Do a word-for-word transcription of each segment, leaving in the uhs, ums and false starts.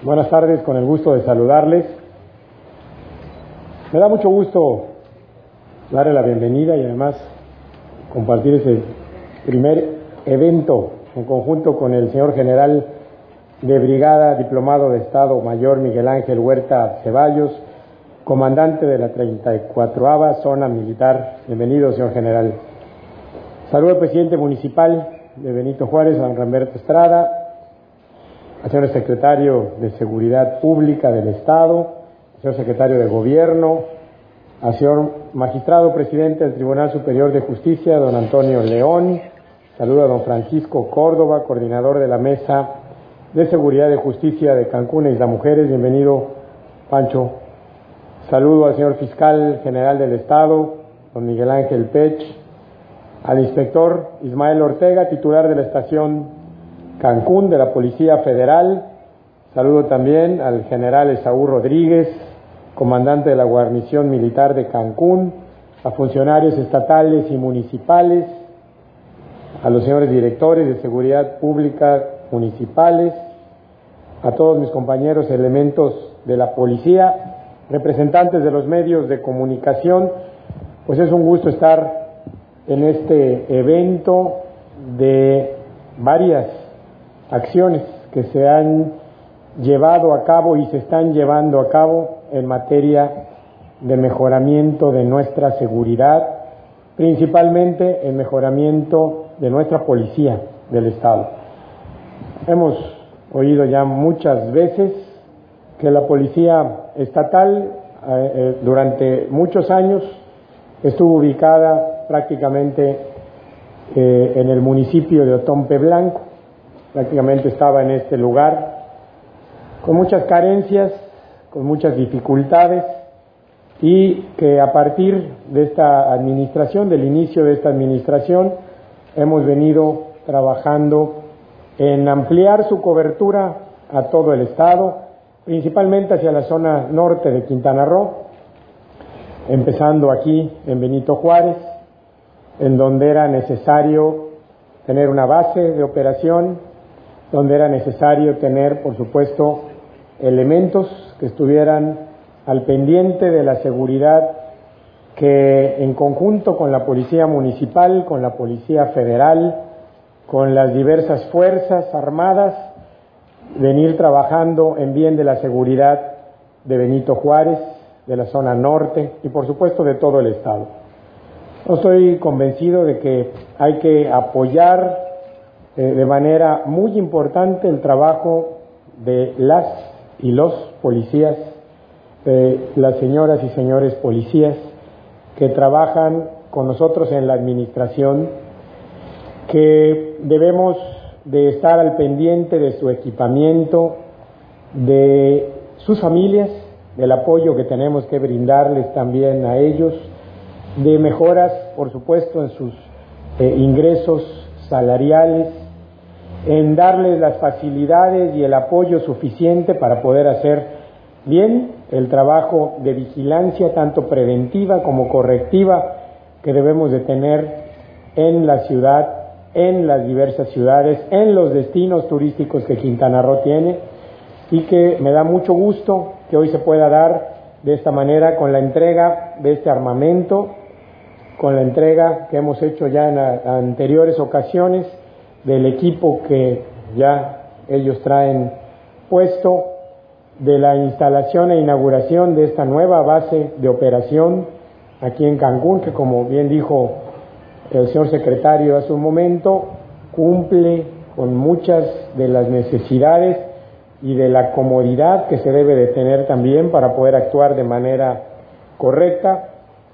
Buenas tardes, con el gusto de saludarles. Me da mucho gusto darle la bienvenida y además compartir ese primer evento en conjunto con el señor general de brigada, diplomado de Estado Mayor Miguel Ángel Huerta Ceballos, comandante de la treinta y cuatroava Zona Militar. Bienvenido, señor general. Saludo al presidente municipal de Benito Juárez, don Ramberto Estrada, al señor secretario de Seguridad Pública del Estado, al señor secretario de Gobierno, al señor magistrado presidente del Tribunal Superior de Justicia, don Antonio León. Saludo a don Francisco Córdoba, coordinador de la Mesa de Seguridad y Justicia de Cancún e Isla Mujeres. Bienvenido, Pancho. Saludo al señor fiscal general del Estado, don Miguel Ángel Pech, al inspector Ismael Ortega, titular de la estación Cancún de la Policía Federal. Saludo también al general Esaú Rodríguez, comandante de la guarnición militar de Cancún, a funcionarios estatales y municipales, a los señores directores de seguridad pública municipales, a todos mis compañeros elementos de la policía, representantes de los medios de comunicación. Pues es un gusto estar en este evento de varias acciones que se han llevado a cabo y se están llevando a cabo en materia de mejoramiento de nuestra seguridad, principalmente el mejoramiento de nuestra policía del Estado. Hemos oído ya muchas veces que la policía estatal eh, durante muchos años estuvo ubicada prácticamente eh, en el municipio de Otompe Blanco, prácticamente estaba en este lugar, con muchas carencias, con muchas dificultades, y que a partir de esta administración, del inicio de esta administración, hemos venido trabajando en ampliar su cobertura a todo el estado, principalmente hacia la zona norte de Quintana Roo, empezando aquí en Benito Juárez, en donde era necesario tener una base de operación, donde era necesario tener, por supuesto, elementos que estuvieran al pendiente de la seguridad, que en conjunto con la Policía Municipal, con la Policía Federal, con las diversas fuerzas armadas, venir trabajando en bien de la seguridad de Benito Juárez, de la zona norte y por supuesto de todo el estado. Yo estoy convencido de que hay que apoyar eh, de manera muy importante el trabajo de las y los policías, eh, las señoras y señores policías que trabajan con nosotros en la administración, que debemos de estar al pendiente de su equipamiento, de sus familias, del apoyo que tenemos que brindarles también a ellos, de mejoras, por supuesto, en sus eh, ingresos salariales, en darles las facilidades y el apoyo suficiente para poder hacer bien el trabajo de vigilancia, tanto preventiva como correctiva, que debemos de tener en la ciudad, en las diversas ciudades, en los destinos turísticos que Quintana Roo tiene, y que me da mucho gusto que hoy se pueda dar de esta manera con la entrega de este armamento, con la entrega que hemos hecho ya en a, anteriores ocasiones del equipo que ya ellos traen puesto, de la instalación e inauguración de esta nueva base de operación aquí en Cancún, que como bien dijo el señor secretario hace un momento, cumple con muchas de las necesidades y de la comodidad que se debe de tener también para poder actuar de manera correcta,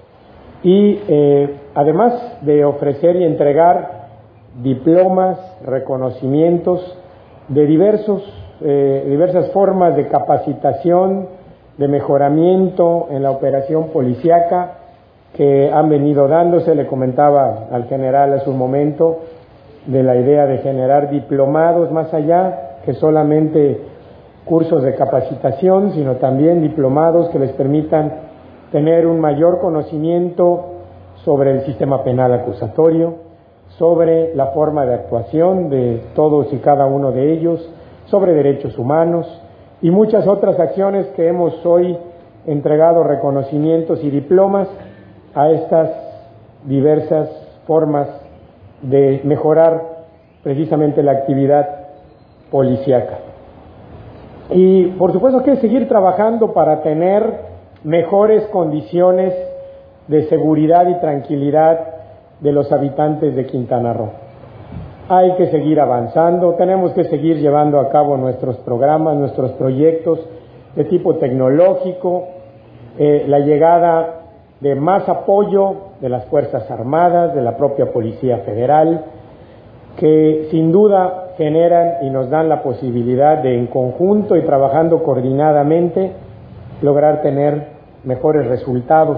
y eh, además de ofrecer y entregar diplomas, reconocimientos de diversos, eh, diversas formas de capacitación, de mejoramiento en la operación policíaca que han venido dándose. Le comentaba al general hace un momento de la idea de generar diplomados más allá que solamente cursos de capacitación, sino también diplomados que les permitan tener un mayor conocimiento sobre el sistema penal acusatorio, sobre la forma de actuación de todos y cada uno de ellos, sobre derechos humanos, y muchas otras acciones que hemos hoy entregado reconocimientos y diplomas a estas diversas formas de mejorar precisamente la actividad policíaca. Y por supuesto que seguir trabajando para tener mejores condiciones de seguridad y tranquilidad de los habitantes de Quintana Roo. Hay que seguir avanzando, tenemos que seguir llevando a cabo nuestros programas, nuestros proyectos de tipo tecnológico, eh, la llegada de más apoyo de las Fuerzas Armadas, de la propia Policía Federal, que sin duda generan y nos dan la posibilidad de, en conjunto y trabajando coordinadamente, lograr tener mejores resultados,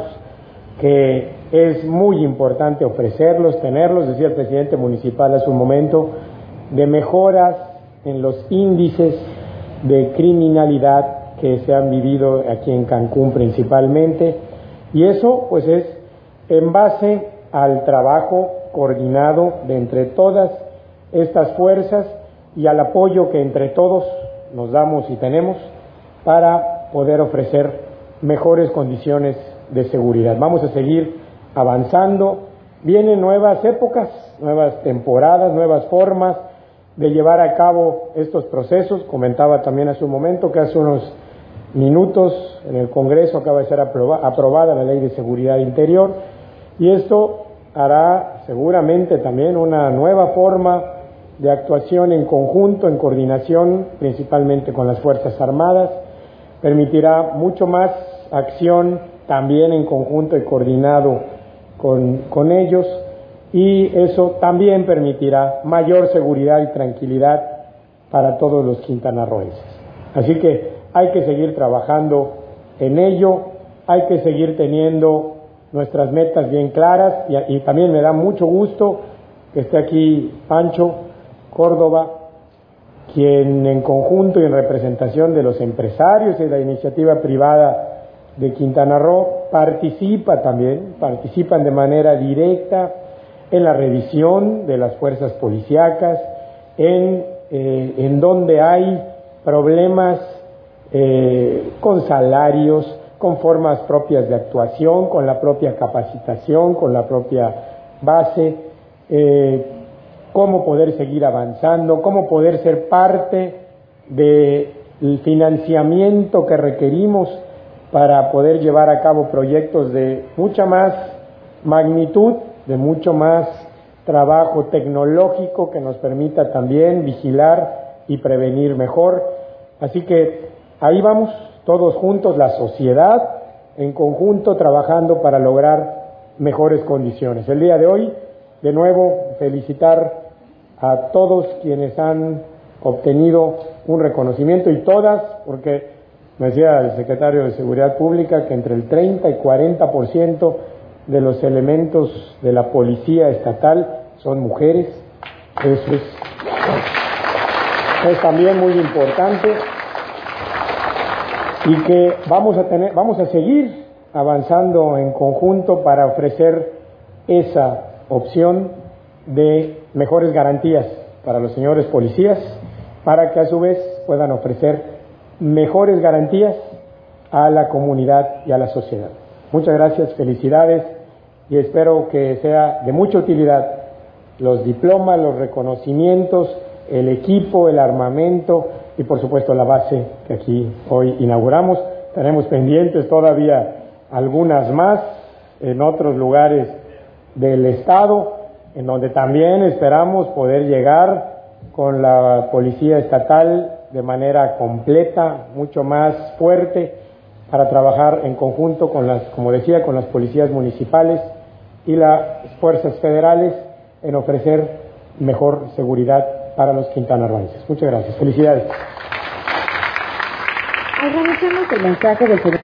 que es muy importante ofrecerlos, tenerlos, decía el presidente municipal hace un momento, de mejoras en los índices de criminalidad que se han vivido aquí en Cancún principalmente, y eso pues es en base al trabajo coordinado de entre todas estas fuerzas y al apoyo que entre todos nos damos y tenemos para poder ofrecer mejores condiciones de seguridad. Vamos a seguir avanzando, vienen nuevas épocas, nuevas temporadas, nuevas formas de llevar a cabo estos procesos. Comentaba también hace un momento que hace unos minutos en el Congreso acaba de ser aproba, aprobada la Ley de Seguridad Interior, y esto hará seguramente también una nueva forma de actuación en conjunto, en coordinación, principalmente con las Fuerzas Armadas, permitirá mucho más acción también en conjunto y coordinado con, con ellos, y eso también permitirá mayor seguridad y tranquilidad para todos los quintanarroenses. Así que hay que seguir trabajando en ello, hay que seguir teniendo nuestras metas bien claras, y, y también me da mucho gusto que esté aquí Pancho Córdoba, quien en conjunto y en representación de los empresarios y de la iniciativa privada de Quintana Roo participa también, participan de manera directa en la revisión de las fuerzas policíacas, en, eh, en donde hay problemas eh, con salarios, con formas propias de actuación, con la propia capacitación, con la propia base, eh, cómo poder seguir avanzando, cómo poder ser parte del financiamiento que requerimos para poder llevar a cabo proyectos de mucha más magnitud, de mucho más trabajo tecnológico que nos permita también vigilar y prevenir mejor. Así que ahí vamos, todos juntos, la sociedad en conjunto, trabajando para lograr mejores condiciones. El día de hoy, de nuevo, felicitar a todos quienes han obtenido un reconocimiento, y todas, porque me decía el secretario de Seguridad Pública que entre el treinta y cuarenta por ciento de los elementos de la policía estatal son mujeres. Eso es, es también muy importante, y que vamos a tener, vamos a seguir avanzando en conjunto para ofrecer esa opción de mejores garantías para los señores policías, para que a su vez puedan ofrecer mejores garantías a la comunidad y a la sociedad. Muchas gracias, felicidades, y espero que sea de mucha utilidad los diplomas, los reconocimientos, el equipo, el armamento y por supuesto la base que aquí hoy inauguramos. Tenemos pendientes todavía algunas más en otros lugares del estado, en donde también esperamos poder llegar con la policía estatal de manera completa, mucho más fuerte, para trabajar en conjunto con las, como decía, con las policías municipales y las fuerzas federales en ofrecer mejor seguridad para los quintanarroenses. Muchas gracias. Felicidades. Agradecemos el mensaje del señor